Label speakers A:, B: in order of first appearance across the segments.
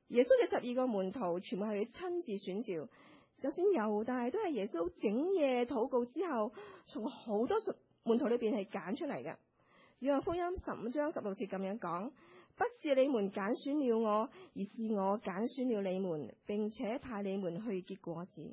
A: 耶穌嘅12個門徒全部係佢親自選召，就算猶大都係耶穌整夜禱告之後，從好多門徒裏邊係揀出嚟嘅。約翰福音15章16節咁樣講：不是你們揀選了我，而是我揀選了你們，並且派你們去結果子。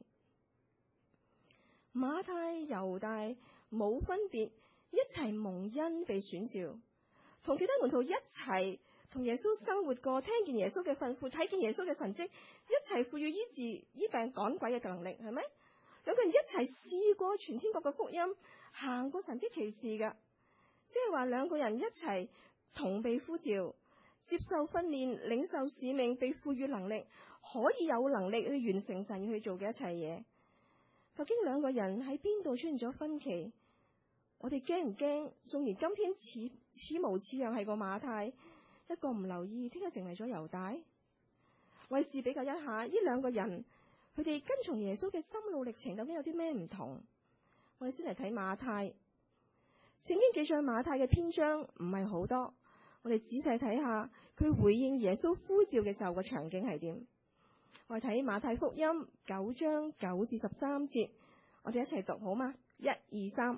A: 馬太、猶大冇分別，一齊蒙恩被選召，同其他門徒一齊同耶穌生活過，聽見耶穌嘅吩咐，睇見耶穌嘅神蹟，一齊賦予醫治、醫病、趕鬼嘅能力，係咪？兩個人一齊試過全天國嘅福音，行過神蹟奇事㗎，即係話兩個人一齊同被呼召，接受訓練，領受使命，被賦予能力，可以有能力去完成神要去做嘅一切嘢。究竟兩個人喺邊度出現咗分歧？我哋驚唔驚？縱然今天似模似樣係個馬太，一個唔留意，聽日成為咗猶大。為試比較一下呢兩個人，佢哋跟從耶穌嘅心路歷程究竟有啲咩唔同？我哋先嚟睇馬太。聖經記載馬太嘅篇章唔係好多，我哋仔細睇下佢回應耶穌呼召嘅時候個場景係點。我哋睇馬太福音9章9至13節，我哋一齊讀好嗎？1、2、3。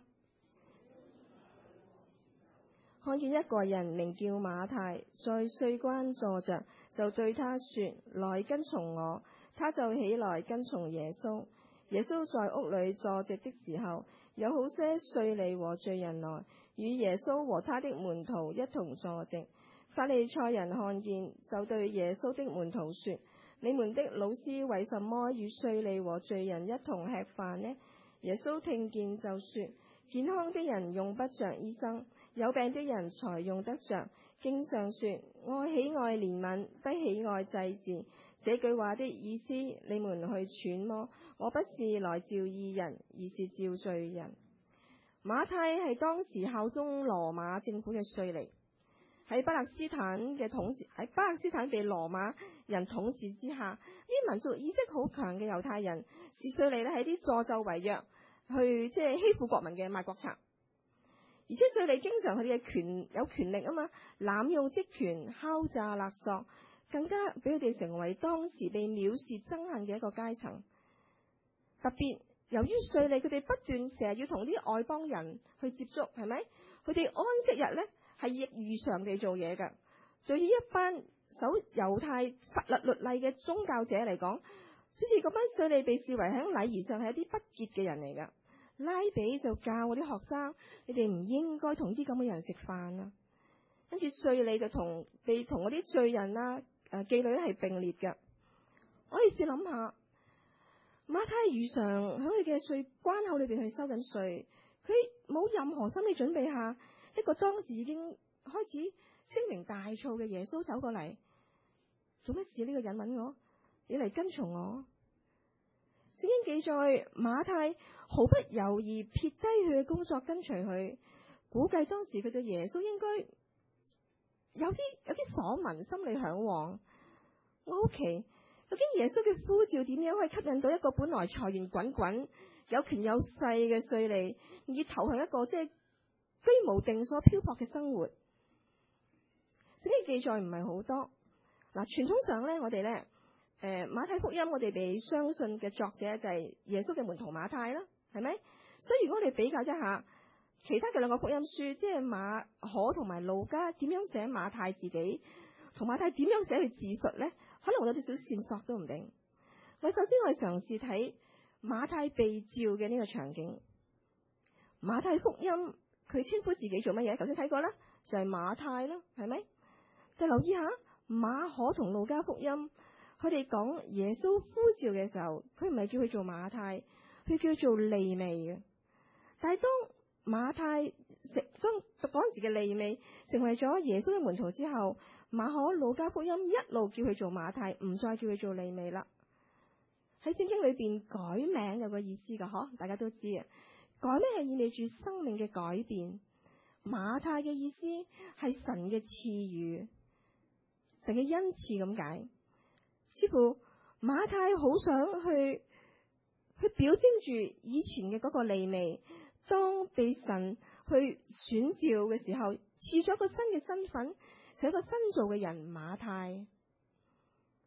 A: 看見一個人名叫馬太，在稅關坐着，就對他說：來跟從我。他就起來跟從耶穌。耶穌在屋裏坐席的時候，有好些稅吏和罪人來與耶穌和他的門徒一同坐席。法利賽人看見，就對耶穌的門徒說：你們的老師為什麼與稅吏和罪人一同吃飯呢？耶穌聽見就說：健康的人用不着醫生，有病的人才用得着。經上說：我喜愛憐憫，不喜愛祭祀。這句話的意思，你們去揣摩。我不是來召義人，而是召罪人。馬太係當時效忠羅馬政府嘅稅吏，喺巴勒斯坦被羅馬人統治之下，啲民族意識好強嘅猶太人視稅吏咧係啲助紂為虐，去即係欺負國民嘅賣國賊。而且稅吏經常佢哋嘅有權力啊嘛，濫用職權，敲詐勒索，更加俾佢哋成為當時被藐視憎恨嘅一個階層。特別由於稅吏佢哋不斷成日要同啲外邦人去接觸，係咪？佢哋安息日咧係亦如常地做嘢㗎。對於一班守猶太法律律例嘅宗教者嚟講，好似嗰班稅吏被視為喺禮儀上係一啲不潔嘅人嚟㗎。拉比就教嗰啲學生，你哋唔應該同啲咁嘅人食飯啊。跟住稅吏就同嗰啲罪人啊、妓女係並列嘅。我哋試諗下，馬太如常喺佢嘅稅關口裏邊去收緊稅，佢冇任何心理準備下，一個當時已經開始聲名大噪嘅耶穌走過嚟，做乜事？呢個人問我，你嚟跟從我。聖經記載馬太毫不猶豫撇低佢嘅工作跟隨佢，估計當時佢對耶穌應該有啲所聞，心裏向往。我好奇，究竟耶穌嘅呼召點樣可以吸引到一個本來財源滾滾、有權有勢嘅稅吏，而投向一個即係居無定所、漂泊嘅生活？聖經記載唔係好多。嗱，傳統上咧，我哋咧。馬太福音我哋被相信嘅作者就係耶穌嘅門徒馬太啦，係咪？所以如果我哋比較一下其他嘅兩個福音書，即係馬可同埋路加點樣寫馬太自己，同馬太點樣寫佢自述呢，可能會有啲少線索都唔定。首先我哋嘗試睇馬太被召嘅呢個場景。馬太福音佢稱呼自己做乜嘢？頭先睇過啦，就係馬太啦，係咪？就留意下馬可同路加福音。佢哋講耶穌呼召嘅時候，佢唔係叫佢做馬太，佢叫做利未嘅。但係當馬太當嗰陣時嘅利未成為咗耶穌嘅門徒之後，馬可、路加福音一路叫佢做馬太，唔再叫佢做利未啦。喺聖經裏邊改名有個意思噶，大家都知啊。改名係意味住生命嘅改變。馬太嘅意思係神嘅賜予，神嘅恩賜咁解。似乎馬太好想去表徵住以前嘅嗰個利未，當被神去選召嘅時候，賜咗一個新嘅身份，成一個新造嘅人馬太。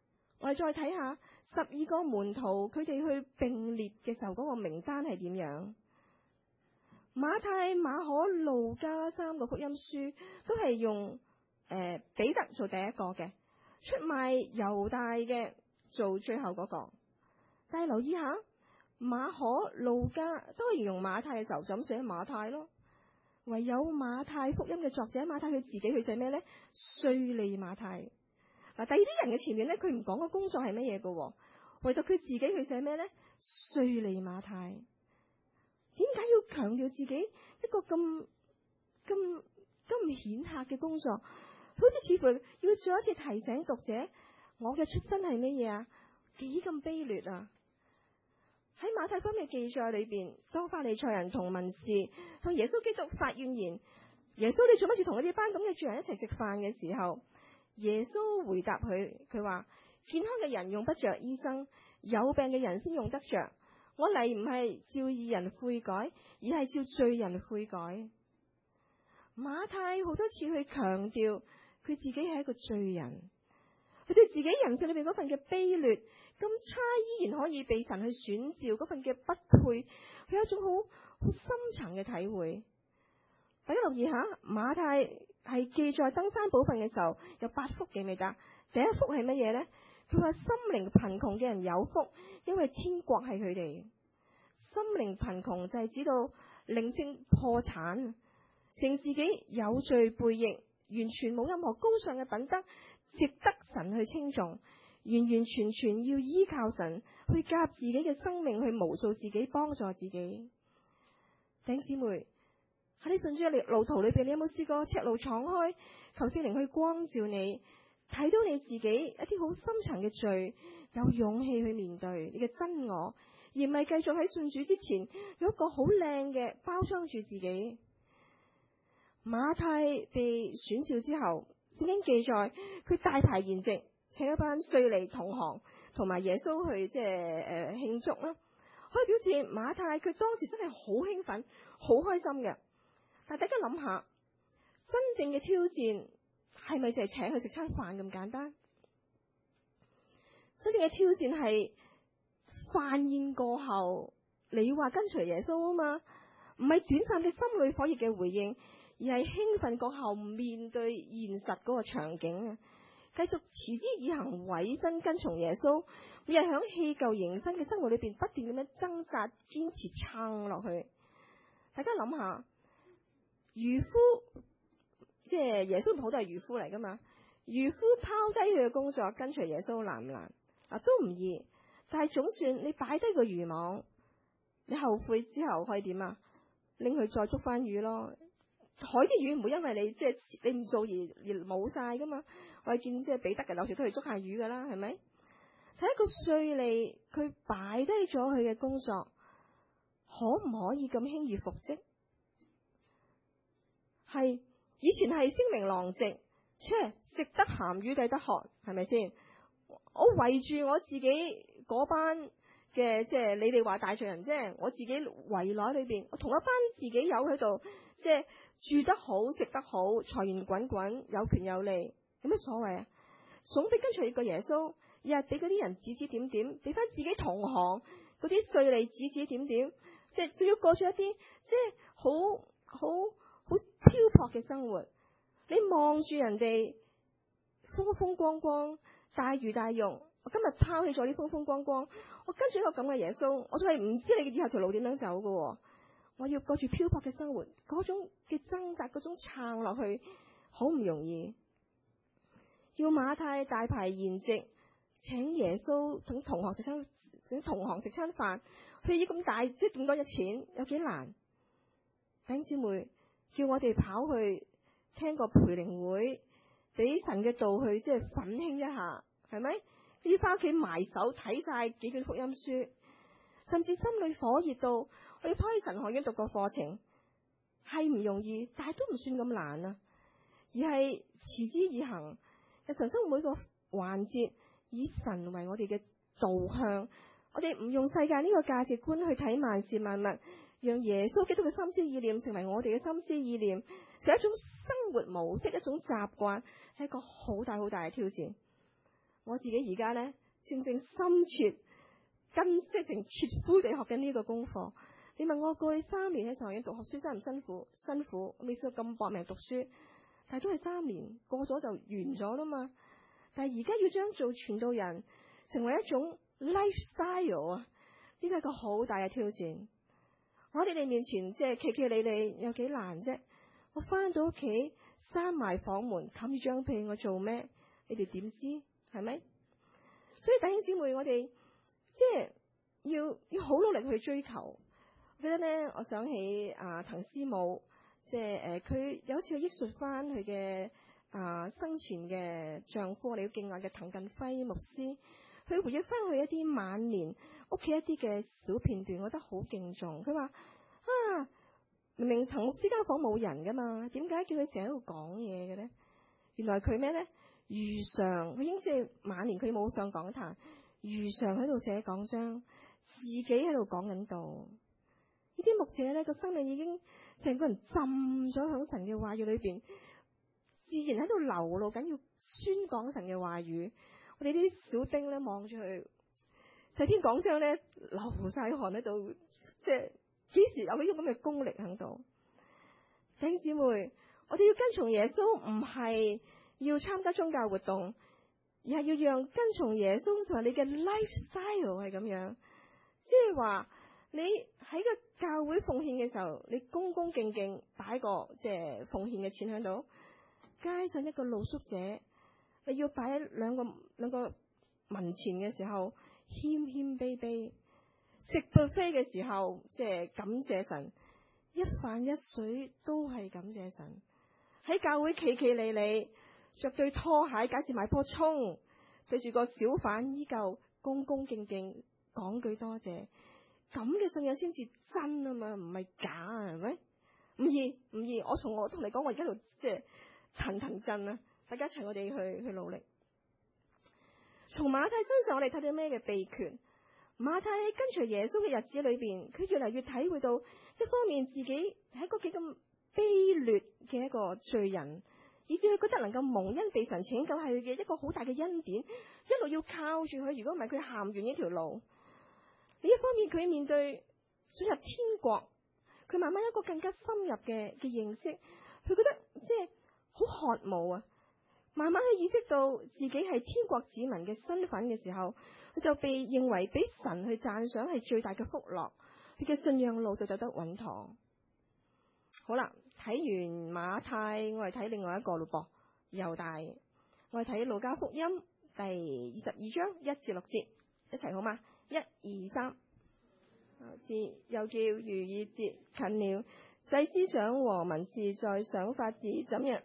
A: 哋再睇下12個門徒佢哋去並列嘅時候嗰個名單係點樣？馬太、馬可、路加3個福音書都係用彼得做第一個嘅，出賣猶大嘅做最後嗰個。但係留意下，馬可、路加都係形容馬太嘅時候就咁寫馬太咯，唯有馬太福音嘅作者馬太佢自己去寫咩呢？稅吏馬太。嗱，第二啲人嘅前面呢，佢唔講個工作係乜嘢嘅，唯獨佢自己去寫咩呢？稅吏馬太。點解要強調自己一個咁顯赫嘅工作？好似似乎要再一次提醒讀者，我嘅出身係乜嘢啊？幾咁卑劣啊！喺馬太福音嘅記載裏邊，當法利賽人同文士同耶穌基督發怨言，耶穌你做乜事同嗰啲班咁嘅罪人一齊食飯嘅時候，耶穌回答佢話：健康嘅人用不着醫生，有病嘅人先用得着。我嚟唔係照義人悔改，而係照罪人悔改。馬太好多次去強調佢自己係一個罪人，佢對自己人性裏邊嗰份嘅卑劣咁差，依然可以被神去選召，嗰份嘅不配，佢有一種好深層嘅體會。大家留意下，馬太係記載登山寶訓嘅時候有8福，記唔記得？第一福係乜嘢呢？佢話心靈貧窮嘅人有福，因為天國係佢哋。心靈貧窮就係指到靈性破產，令自己有罪背逆，完全冇任何高尚嘅品德，值得神去稱頌，完完全全要依靠神去夾自己嘅生命，去無數自己，幫助自己。弟兄姊妹，喺你信主嘅路途裏邊，你有冇試過赤路闖開，求聖靈去光照你，睇到你自己一啲好深層嘅罪，有勇氣去面對你嘅真我，而唔係繼續喺信主之前有一個好靚嘅包裝住自己。馬太被選召之後，聖經記載佢大排筵席，請一班稅吏同行同埋耶穌去慶祝啦。可以表示馬太佢當時真係好興奮、好開心嘅。但大家諗下，真正嘅挑戰係咪就係請佢食餐飯咁簡單？真正嘅挑戰係飯宴過後，你話跟隨耶穌啊嘛，唔係短暫嘅心裏火熱嘅回應，而係興奮過後面對現實嗰個場景啊，繼續持之以恆，委身跟從耶穌，每日響棄舊迎新嘅生活裏邊不斷咁樣掙扎、堅持撐落去。大家諗下，漁夫即係耶穌，好多係漁夫嚟噶嘛？漁夫拋低佢嘅工作跟隨耶穌難唔難？都唔易。但係總算你擺低個漁網，你後悔之後可以點啊？拎去再捉翻魚咯。海啲魚唔會因為你你唔做而冇晒噶嘛。我哋見彼得嘅柳條都去捉下魚噶啦，係咪？睇一個稅吏，佢擺低咗佢嘅工作，可唔可以咁輕易復職？係以前係聲名狼藉，食得鹹魚抵得渴，係咪先？我圍住我自己嗰班嘅你哋話大罪人啫，我自己圍內裏邊，我同一班自己友喺度，住得好、食得好、財源滾滾、有權有利，有咩所謂啊？總比跟隨一個耶穌，日日俾嗰啲人指指點點，俾翻自己同行嗰啲稅吏指指點點，仲要過住一啲好漂泊嘅生活。你望住人哋風風光光、大魚大肉，我今日拋棄咗啲風風光光，我跟住一個咁嘅耶穌，我就係唔知你嘅以後條路點樣走噶。我要過住漂泊嘅生活，嗰種嘅掙扎，嗰種撐落去，好唔容易。要馬太大排筵席，請耶穌同同行食餐飯，佢要咁大咁多嘅錢，有幾難？弟兄姊妹，叫我哋跑去聽個培靈會，俾神嘅道去奮興一下，係咪？要翻屋企埋手睇晒幾卷福音書，甚至心裏火熱到我要拋去神學院讀個課程，係唔容易，但係都唔算咁難啊。而係持之以恆，日常生活每個環節以神為我哋嘅導向，我哋唔用世界呢個價值觀去睇萬事萬物，讓耶穌基督嘅心思意念成為我哋嘅心思意念，係一種生活模式，一種習慣，係一個好大好大嘅挑戰。我自己而家呢， 正深切根識定切膚地學緊呢個功課。你問我過去3年喺神學院讀學書辛唔辛苦？辛苦，我未試過咁搏命讀書，但係都係3年，過咗就完咗啦嘛。但係而家要將做傳道人成為一種 lifestyle 啊，呢個係個好大嘅挑戰。我喺你哋面前即係企企理理有幾難啫？我翻到屋企閂埋房門冚住張被，我做咩？你哋點知係咪？所以弟兄姊妹，我哋即係要好努力去追求。我記得咧，我想起滕師母，即係佢有一次去憶述翻佢嘅生前嘅丈夫，我哋要敬愛嘅滕近輝牧師，佢回憶翻佢一啲晚年屋企一啲嘅小片段，我覺得好敬重。佢話明明滕牧師間房冇人噶嘛，點解叫佢成日喺度講嘢嘅咧？原來佢咩咧？如常，佢已經即係晚年佢冇上講壇，如常喺度寫講章，自己喺度講緊道。呢啲牧者咧個生命已經成個人浸咗響神嘅話語裏邊，自然喺度流露緊要宣講神嘅話語。我哋呢啲小兵咧望住佢成篇講章咧流晒汗喺度，即係幾時有呢種咁嘅功力喺度？弟兄姊妹，我哋要跟從耶穌，唔係要參加宗教活動，而係要讓跟從耶穌就係你嘅 lifestyle 係咁樣，即係話你喺個教會奉獻嘅時候，你恭恭敬敬擺個即係奉獻嘅錢喺度。街上一個露宿者，你要擺兩個文錢嘅時候，謙謙卑卑；食 buffet 嘅時候，即係感謝神，一飯一水都係感謝神。喺教會企企理理，着對拖鞋，假設買棵蔥，對住個小販依舊恭恭敬敬講句多謝。咁嘅信仰先至真啊嘛，唔係假啊，係咪？唔易，我同你講，我而家度即係騰震啊！大家一齊我哋去努力。從馬太身上我哋睇到咩嘅秘訣？馬太喺跟隨耶穌嘅日子裏邊，佢越嚟越體會到一方面自己係一個幾咁卑劣嘅一個罪人，以至佢覺得能夠蒙恩被神拯救係佢嘅一個好大嘅恩典，一路要靠住佢。如果唔係，佢行唔完呢條路。呢一方面，佢面對進入天國，佢慢慢一個更加深入嘅認識，佢覺得即係好渴慕啊！慢慢去意識到自己係天國子民嘅身份嘅時候，佢就被認為俾神去讚賞係最大嘅福樂，佢嘅信仰路就走得穩妥。好啦，睇完馬太，我哋睇另外一個咯噃，猶大。我哋睇路加福音第22章1至6節，一齊好嗎？1、2、3。節又叫逾越節近了，祭司長和文士在想法子怎樣。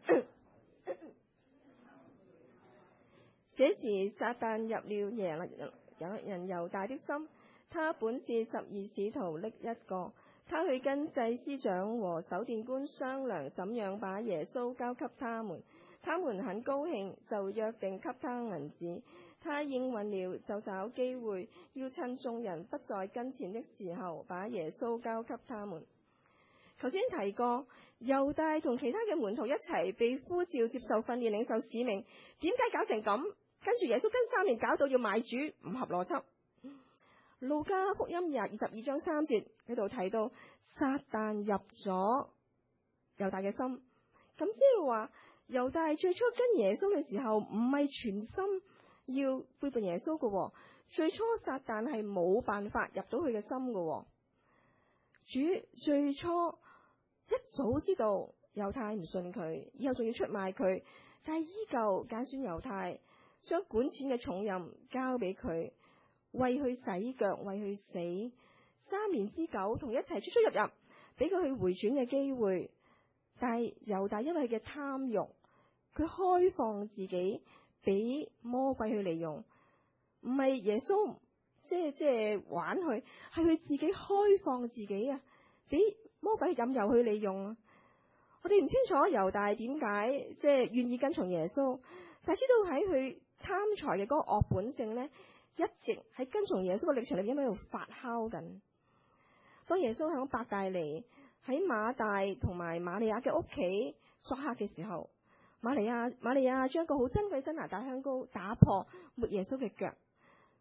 A: 這時撒旦入了耶人猶大的心，他本是12使徒的一個，他去跟祭司長和守殿官商量怎樣把耶穌交給他們。他們很高興，就約定給他銀子。他應允了，就找機會要趁眾人不在跟前的時候，把耶穌交給他們。頭先提過，猶大同其他嘅門徒一齊被呼召接受訓練、領受使命。點解搞成咁？跟住耶穌跟3年搞到要賣主，唔合邏輯。路加福音22章3節喺度提到，撒旦入咗猶大嘅心。咁即係話，猶大最初跟耶穌嘅時候，唔係全心要背叛耶穌嘅。最初撒旦係冇辦法入到佢嘅心嘅。主最初一早知道猶太唔信佢，以後仲要出賣佢，但係依舊揀選猶太，將管錢嘅重任交俾佢，為佢洗腳，為佢死3年之久，同一齊出出入入，俾佢去回轉嘅機會。但係猶大因為佢嘅貪欲，佢開放自己俾魔鬼去利用，唔係耶穌即係玩佢，係佢自己開放自己啊，俾魔鬼任由去利用啊。我哋唔清楚猶大點解即係願意跟從耶穌，但係知道喺佢貪財嘅嗰個惡本性咧，一直喺跟從耶穌嘅歷程裏邊喺度發酵緊。當耶穌響伯大尼喺馬大同埋瑪利亞嘅屋企作客嘅時候，瑪利亞將個好珍貴真拿大香膏打破，抹耶穌嘅腳。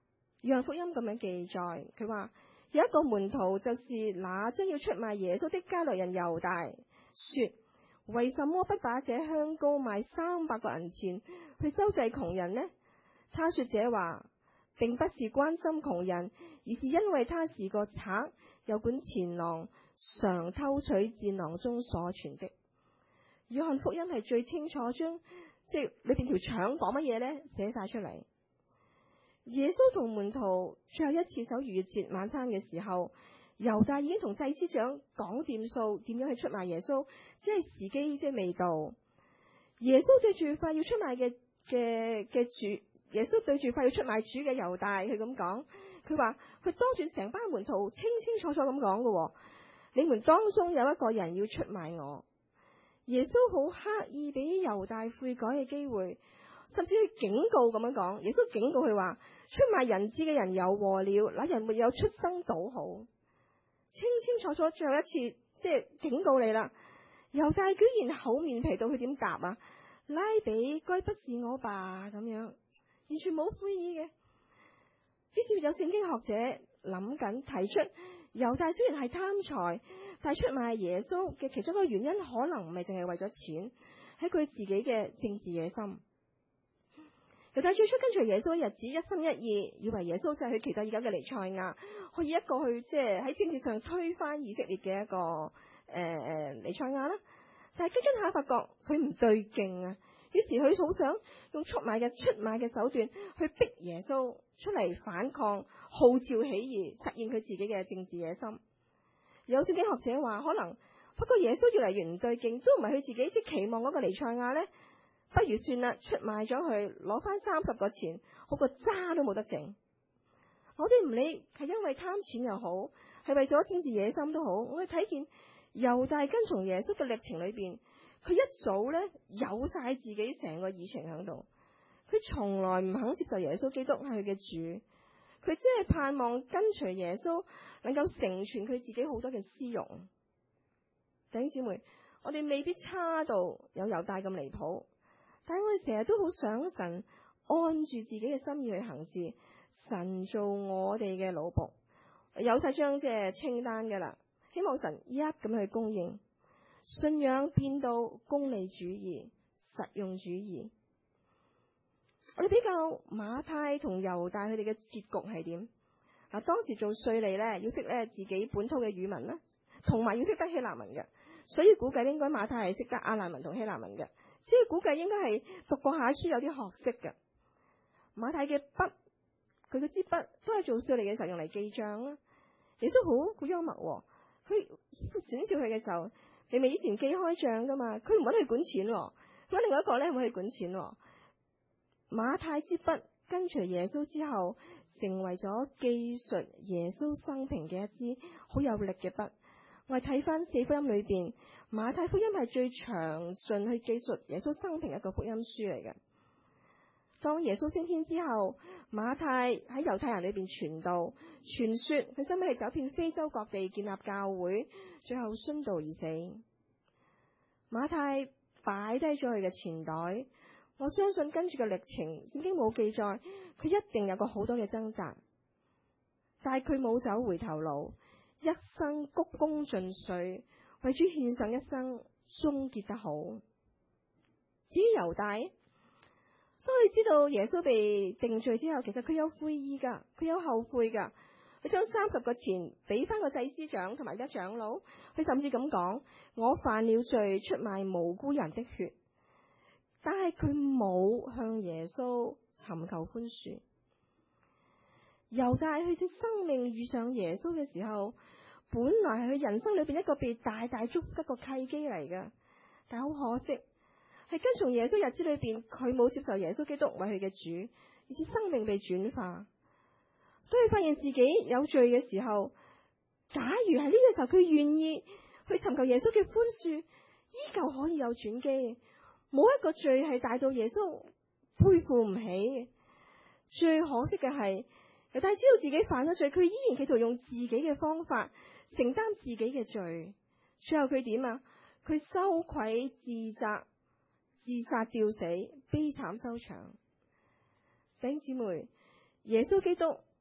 A: 約翰福音咁樣記載，佢話有一個門徒，就是那將要出賣耶穌的加略人猶大，說：為什麼不把這香膏賣300個銀錢去周濟窮人呢？他說這話並不是關心窮人，而是因為他是個賊，又管錢囊，常偷取戰囊中所存的。約翰福音係最清楚將即係裏邊條腸講乜嘢呢寫晒出嚟。耶穌同門徒最後一次守逾越節晚餐嘅時候，猶大已經同祭司長講掂數，點樣去出賣耶穌，只係時機即係未到。耶穌對住快要出賣嘅主，耶穌對住快要出賣主嘅猶大，佢咁講，佢話佢當住成班門徒清清楚楚咁講嘅，你們當中有一個人要出賣我。耶穌好刻意俾猶大悔改嘅機會，甚至去警告咁樣講。耶穌警告佢話：出賣人子嘅人有禍了，那人沒有出生倒好。清清楚楚，最後一次即係警告你啦。猶大居然厚面皮到佢點答啊？拉比，該不是我吧？咁樣完全冇悔意嘅。於是有聖經學者諗緊提出，猶大雖然係貪財，但係出賣耶穌嘅其中一個原因，可能唔係淨係為咗錢，係佢自己嘅政治野心。猶大最初跟隨耶穌嘅日子，一心一意以為耶穌就係佢期待已久嘅彌賽亞，可以一個去即係喺政治上推翻以色列嘅一個彌賽亞啦。但係跟下發覺佢唔對勁啊，於是佢好想用出賣嘅手段去逼耶穌出嚟反抗，號召起義，實現佢自己嘅政治野心。有聖經學者話，可能不過耶穌越嚟越唔對勁，都唔係佢自己即期望嗰個彌賽亞呢，不如算啦，出賣咗佢，攞翻30個錢，好過渣都冇得整。我哋唔理係因為貪錢又好，係為咗政治野心都好，我哋睇見猶大跟從耶穌嘅歷程裏邊，佢一早呢有晒自己成個議程喺度，佢從來唔肯接受耶穌基督係佢嘅主，佢只係盼望跟隨耶穌能夠成全佢自己好多嘅私欲。弟兄姊妹，我哋未必差到有猶大咁離譜，但係我哋成日都好想神按住自己嘅心意去行事，神做我哋嘅老僕，有晒張即係清單噶啦，希望神一咁去供應。信仰變到功利主義、實用主義。我哋比較馬太同猶大佢哋嘅結局係點？嗱，當時做稅吏咧，要識咧自己本土嘅語文啦，同埋要識得希臘文嘅，所以估計應該馬太係識得亞蘭文同希臘文嘅，即係估計應該係讀過下書有啲學識嘅。馬太嘅筆，佢嘅支筆都係做稅吏嘅時候用嚟記賬啦。耶穌好幽默，佢選召佢嘅時候，你咪以前記開賬噶嘛，佢唔揾佢管錢，咁另外一個咧唔揾佢管錢。馬太支筆跟隨耶穌之後，成為咗記述耶穌生平嘅一支好有力嘅筆。我哋睇翻4福音裏邊，馬太福音係最詳盡去記述耶穌生平一個福音書嚟嘅。當耶穌升天之後，馬太喺猶太人裏邊傳道，傳說佢收尾係走遍非洲各地建立教會，最後殉道而死。馬太擺低咗佢嘅錢袋，我相信跟住嘅歷程已經冇記載，佢一定有個好多嘅掙扎，但係佢冇走回頭路，一生鞠躬盡瘁，為主獻上一生，終結得好。至於猶大，當佢知道耶穌被定罪之後，其實佢有悔意噶，佢有後悔噶，佢將30個錢俾翻個祭司長同埋一長老，佢甚至咁講：我犯了罪，出賣無辜人的血。但係佢冇向耶穌尋求寬恕。猶大佢嘅生命遇上耶穌嘅時候，本來係佢人生裏邊一個被大大祝福一個契機嚟噶，但係好可惜，係跟從耶穌日子裏邊，佢冇接受耶穌基督為佢嘅主，而且生命被轉化。當佢發現自己有罪嘅時候，假如喺呢個時候佢願意去尋求耶穌嘅寬恕，依舊可以有轉機。冇一個罪係大到耶穌背負唔起。最可惜嘅係，猶大知道自己犯咗罪，佢依然企圖用自己嘅方法承擔自己嘅罪。最後佢點啊？佢羞愧自責，自殺吊死，悲慘收場。弟兄姊妹，耶穌基督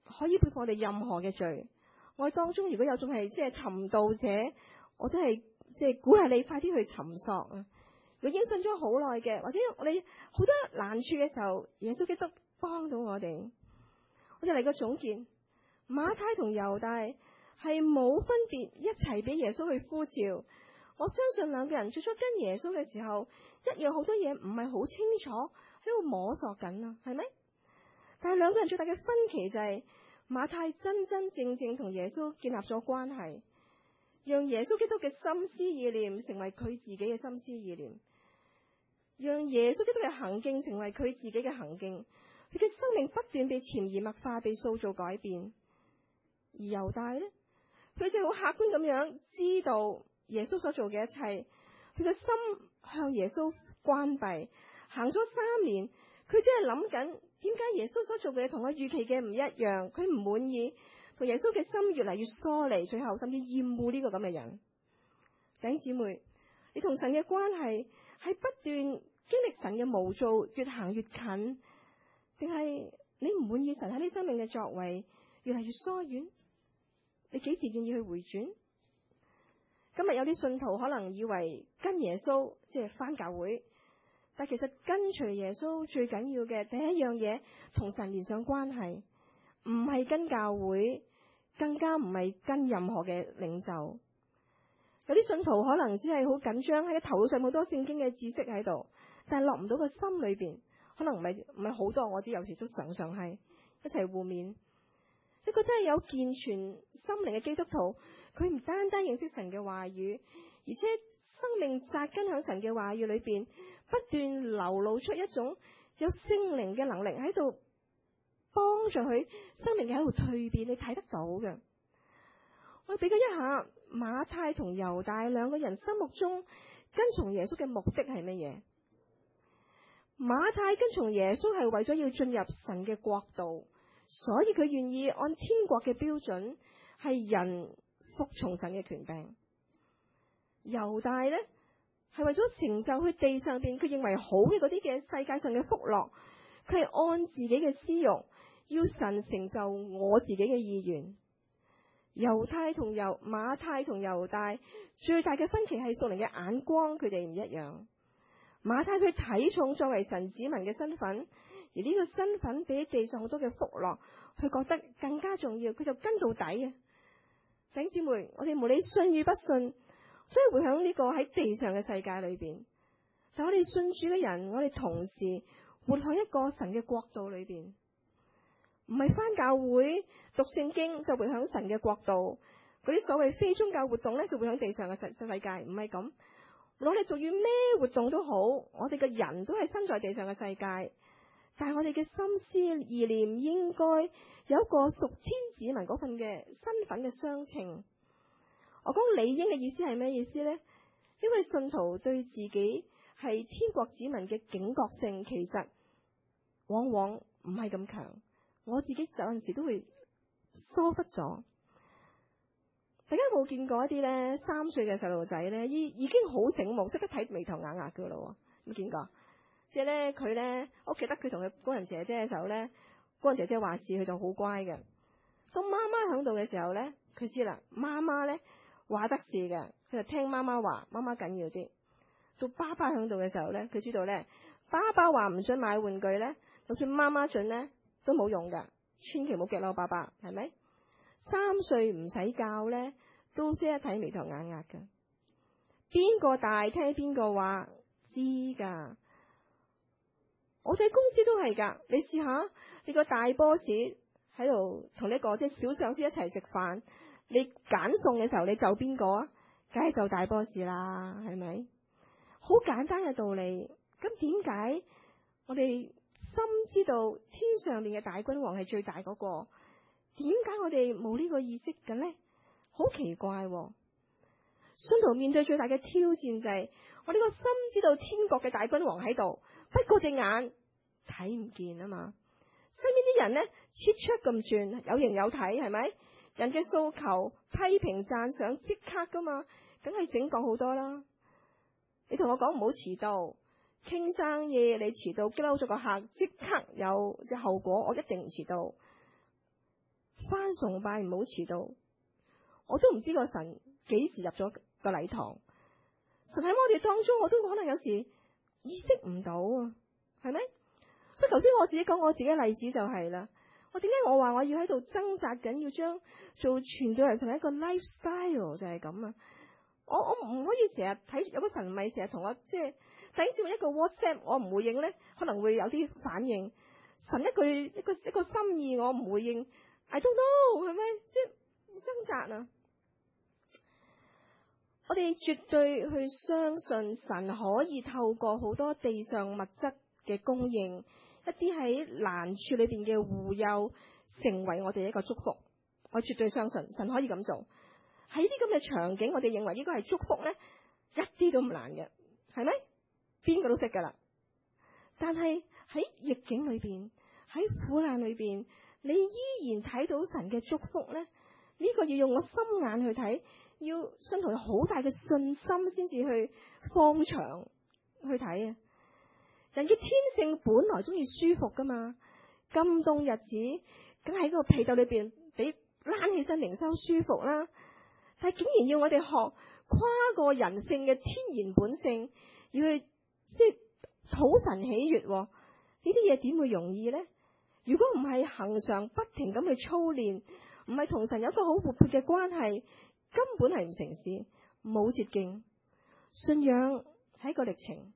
A: 可以背負我哋任何嘅罪。我哋當中如果有種係即係尋道者，我真係即係鼓勵你快啲去尋索啊！如果已經信咗好耐嘅，或者我哋好多難處嘅時候，耶穌基督幫到我哋。我哋嚟個總結，馬太同猶大係冇分別一齊俾耶穌去呼召。我相信兩個人最初跟耶穌嘅時候，一樣好多嘢唔係好清楚，喺度摸索緊啊，係咪？但係兩個人最大嘅分歧就係馬太真真正正同耶穌建立咗關係，讓耶穌基督嘅心思意念成為佢自己嘅心思意念，讓耶穌基督嘅行徑成為佢自己嘅行徑，佢嘅生命不斷被潛移默化、被塑造改變。而猶大呢，佢就好客觀咁樣知道耶穌所做嘅一切，佢嘅心向耶穌關閉，行咗3年，佢只係諗緊點解耶穌所做嘅嘢同我預期嘅唔一樣，佢唔滿意，同耶穌嘅心越嚟越疏離，最後甚至厭惡呢個咁嘅人。弟兄姊妹，你同神嘅關係係不斷經歷神嘅無造，越行越近，定係你唔滿意神喺你生命嘅作為，越嚟越疏遠？你幾時願意去回轉？今日有啲信徒可能以為跟耶穌即係返教會，但其實跟隨耶穌最緊要嘅第一樣嘢，同神連上關係，唔係跟教會，更加唔係跟任何嘅領袖。有啲信徒可能只係好緊張，喺個頭腦上好多聖經嘅知識喺度，但係落唔到個心裏邊，可能唔係好多。我知有時都常常係一齊互勉。一個真係有健全心靈嘅基督徒，佢唔單單認識神嘅話語，而且生命扎根喺神嘅話語裏邊，不斷流露出一種有聖靈嘅能力喺度幫助佢生命嘅喺度蛻變，你睇得到嘅。我比較一下馬太同猶大兩個人心目中跟從耶穌嘅目的係乜嘢？馬太跟從耶穌係為咗要進入神嘅國度，所以佢願意按天國嘅標準，係人服從神嘅權柄。猶大呢，係為咗成就佢地上邊佢認為好嘅嗰啲嘅世界上嘅福樂，佢係按自己嘅私欲，要神成就我自己嘅意願。馬太同猶大最大嘅分歧係屬靈嘅眼光，佢哋唔一樣。馬太佢睇重作為神子民嘅身份，而呢個身份比地上好多嘅福樂，佢覺得更加重要，佢就跟到底啊！弟兄姊妹，我哋無論信與不信，都係會響呢個喺地上嘅世界裏邊。但我哋信主嘅人，我哋同時活喺一個神嘅國度裏邊，唔係返教會讀聖經就會響神嘅國度。嗰啲所謂非宗教活動咧，就會響地上嘅世界，唔係咁。我哋做於咩活動都好，我哋嘅人都係身在地上嘅世界，但係我哋嘅心思意念應該有一個屬天子民嗰份嘅身份嘅相稱。我講理應嘅意思係咩意思呢？因為信徒對自己係天國子民嘅警覺性，其實往往唔係咁強。我自己有陣時都會疏忽咗。大家有冇見過一啲呢3歲嘅細路仔呢，已經好醒目，識得睇眉頭眼額噶啦？有冇見過？即係呢，佢呢屋企得佢同佢工人姐姐嘅時候呢，工人姐姐話事，佢就好乖嘅。當媽媽響度嘅時候呢，佢知啦，媽媽呢話得事嘅，佢就聽媽媽話，媽媽緊要啲。到爸爸響度嘅時候呢，佢知道呢，爸爸話唔准買玩具呢，就算媽媽准呢都冇用噶，千祈唔好激嬲爸爸，係咪？3歲唔使教呢，都識得睇眉頭眼額噶。邊個大聽邊個話，知噶。我哋公司都係噶，你試下，你個大 boss 喺度同呢個即係小上司一齊食飯，你揀餸嘅時候，你就邊個啊？梗係就大 boss 啦，係咪？好簡單嘅道理。咁點解我哋深知道天上面嘅大君王係最大嗰個？點解我哋冇呢個意識嘅呢？好奇怪喎！信徒面對最大嘅挑戰就係我呢個深知道天國嘅大君王喺度，不過隻眼睇唔見啊嘛。身邊啲人呢，切出咁轉，有形有體，係咪？人嘅訴求、批評、讚賞，即刻噶嘛，梗係整講好多啦。你同我講唔好遲到，傾生意你遲到激嬲咗個客，即刻有後果，我一定唔遲到。 返崇拜唔好遲到。我都唔知個神幾時入咗個禮堂。神喺我哋當中，我都可能有時意識唔到啊，係咪？所以頭先我自己講我自己嘅例子就係啦。我點解我話我要喺度掙扎緊，要將做傳道人成為一個 lifestyle 就係咁啊？我唔可以成日睇有個神咪成日同我即係等住一個 WhatsApp 我唔回應咧，可能會有啲反應。神一個心意我唔回應 ，I don't know 係咪？即係掙扎啊！我哋絕對去相信神可以透過好多地上物質嘅供應，一啲喺難處裏邊嘅護佑，成為我哋一個祝福。我絕對相信神可以咁做。喺啲咁嘅場景，我哋認為呢個係祝福咧，一啲都唔難嘅，係咪？邊個都識噶啦。但係喺逆境裏邊，喺苦難裏邊，你依然睇到神嘅祝福咧？呢個要用我心眼去睇。要信徒有好大嘅信心先至去放長去睇啊！人嘅天性本來中意舒服噶嘛，咁凍日子，梗係喺個被竇裏邊俾攬起身靈修舒服啦。但係竟然要我哋學跨過人性嘅天然本性，要去即係討神喜悅，呢啲嘢點會容易呢？如果唔係恆常不停咁去操練，唔係同神有一個好活潑嘅關係，根本係唔成事，冇捷徑。信仰係一個歷程，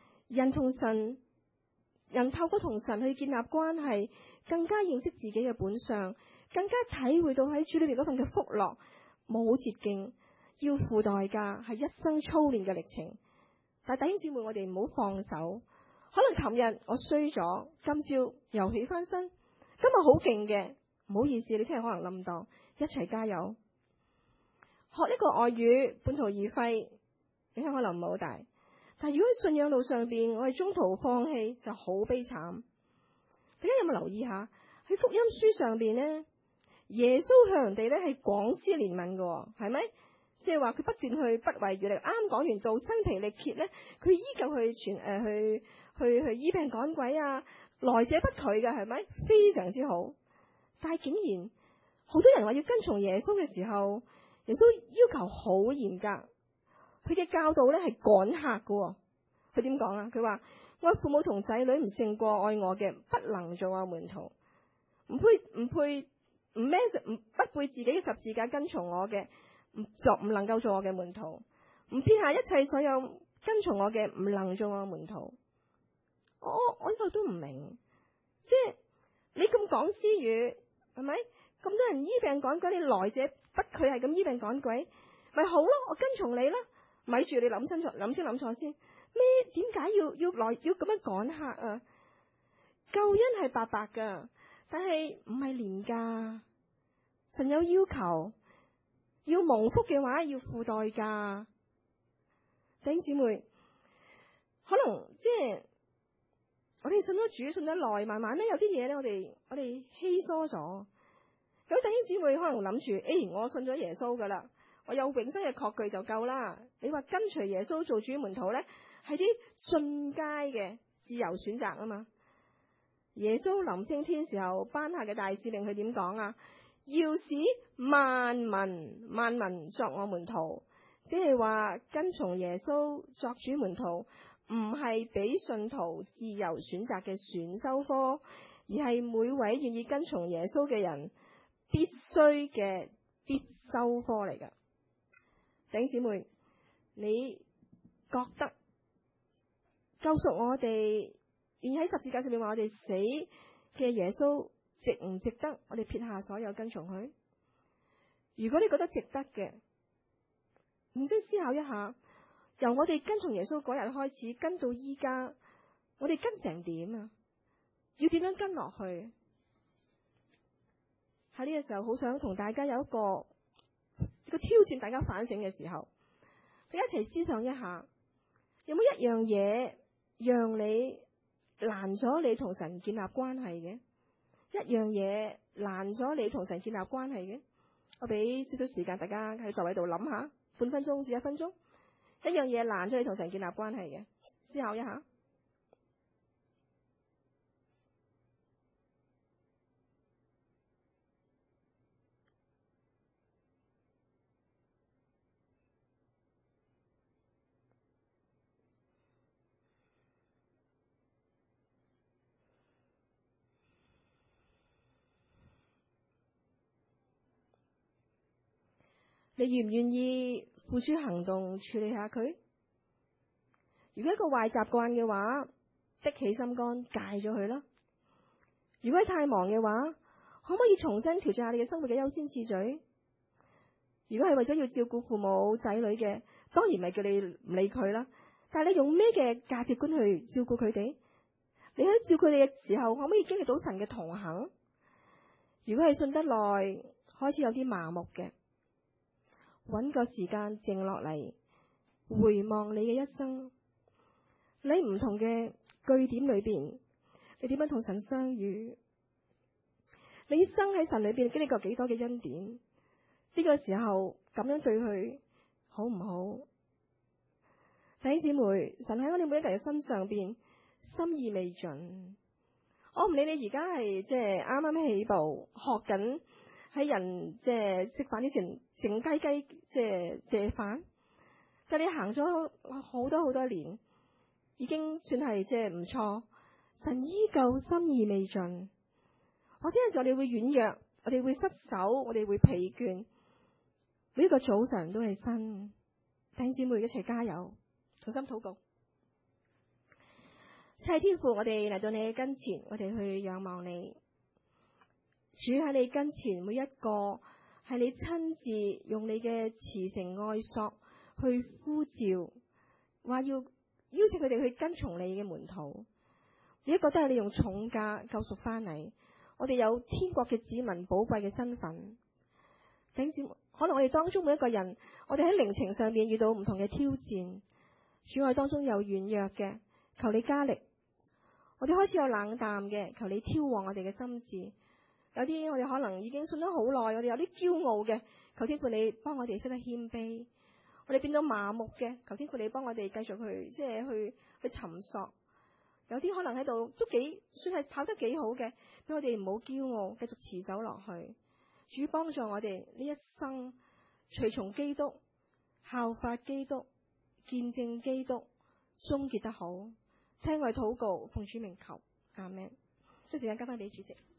A: 人透過同神去建立關係，更加認識自己嘅本相，更加體會到喺主裏邊嗰份嘅福樂，冇捷徑，要付代價，係一生操練嘅歷程。但弟兄姊妹，我哋唔好放手。可能琴日我衰咗，今朝又起翻身，今日好勁嘅，唔好意思，你聽日可能冧檔，一齊加油。學一個外語半途而廢，影響可能唔係好大。但係如果喺信仰路上邊，我哋中途放棄就好悲慘。大家有冇留意下喺福音書上邊呢？耶穌向人哋咧係廣施憐憫嘅，係咪？即係話佢不斷去不遺餘力。啱講完道，身疲力竭咧，佢依舊去醫病趕鬼啊，來者不拒嘅，係咪？非常之好。但係竟然好多人話要跟從耶穌嘅時候，耶穌要求好嚴格，佢嘅教導咧係趕客嘅。佢點講啊？佢話：愛父母同仔女唔勝過愛我嘅，不能做我門徒。不背自己嘅十字架跟從我嘅，唔能夠做我嘅門徒。唔撇下一切所有跟從我嘅，唔能做我嘅門徒。我呢個都唔明，即係你咁講私語，係咪？咁多人醫病趕鬼，你來者不拒係咁醫病趕鬼，咪好咯？我跟從你啦，咪住你諗清楚先。咩？點解要咁樣趕客啊？救恩係白白噶，但係唔係廉價。神有要求，要蒙福嘅話要付代價。弟兄姊妹，可能即係我哋信咗主信得耐，慢慢咧有啲嘢咧，我哋稀疏咗。有弟兄姊妹可能諗住，我信咗耶穌噶啦，我有永生嘅確據就夠啦。你話跟隨耶穌做主門徒咧，係啲進階嘅自由選擇啊嘛。耶穌臨升天時候頒下嘅大使命，佢點講啊？要使萬民作我門徒，即係話跟從耶穌作主門徒，唔係俾信徒自由選擇嘅選修科，而係每位願意跟從耶穌嘅人必須嘅必修科嚟噶。弟兄姊妹，你覺得救贖我哋，願意喺十字架上面話我哋死嘅耶穌值唔值得我哋撇下所有跟從佢？如果你覺得值得嘅，唔識思考一下，由我哋跟從耶穌嗰日開始跟到依家，我哋跟成點啊？要點樣跟落去？喺呢個時候，好想同大家有一個挑戰，大家反省嘅時候，大家一齊思想一下，有冇一樣嘢讓你難咗你同神建立關係嘅？一樣嘢難咗你同神建立關係嘅？我俾少少時間大家喺座位度諗下，半分鐘至1分鐘。一樣嘢難咗你同神建立關係嘅，思考一下。 你願唔願意付諸行動處理下佢？如果一個壞習慣嘅話，的起心肝戒咗佢啦。如果係太忙嘅話，可唔可以重新調整下你嘅生活嘅優先次序？如果係為咗要照顧父母仔女嘅，當然唔係叫你唔理佢啦。但係你用咩嘅價值觀去照顧佢哋？你喺照顧你嘅時候，可唔可以經歷到神嘅同行？如果係信得耐，開始有啲麻木嘅，搵個時間靜落嚟，回望你嘅一生，你唔同嘅據點裏邊，你點樣同神相遇？你一生喺神裏邊經歷過幾多嘅恩典？呢個時候咁樣對佢好唔好？弟兄姊妹，神喺我哋每一個人嘅身上邊心意未盡。我唔理你而家係即係啱啱起步，學緊喺人即係食飯之前靜雞雞即係借飯，但你行咗好多年，已經算係即係唔錯。神依舊心意未盡。我聽日就我哋會軟弱，我哋會失手，我哋會疲倦。每一個早上都係新。弟兄姊妹一齊加油，同心禱告。親愛天父，我哋嚟到你嘅跟前，我哋去仰望你。主喺你跟前，每一個係你親自用你嘅慈繩愛索去呼召，話要邀請佢哋去跟從你嘅門徒。每一個都係你用重價救贖翻嚟，我哋有天國嘅子民寶貴嘅身份。弟兄姊妹，可能我哋當中每一個人，我哋喺靈情上面遇到唔同嘅挑戰，主愛當中有軟弱嘅，求你加力。我哋開始有冷淡嘅，求你挑旺我哋嘅心智。有啲我哋可能已經信咗好耐，我哋有啲驕傲嘅，求天父你幫我哋識得謙卑。我哋變到麻木嘅，求天父你幫我哋繼續去即係去尋索。有啲可能喺度都算係跑得幾好嘅，俾我哋唔好驕傲，繼續持守落去。主幫助我哋呢一生隨從基督，效法基督，見證基督，終結得好。聽我禱告，奉主名求，阿們。將時間交翻俾主席。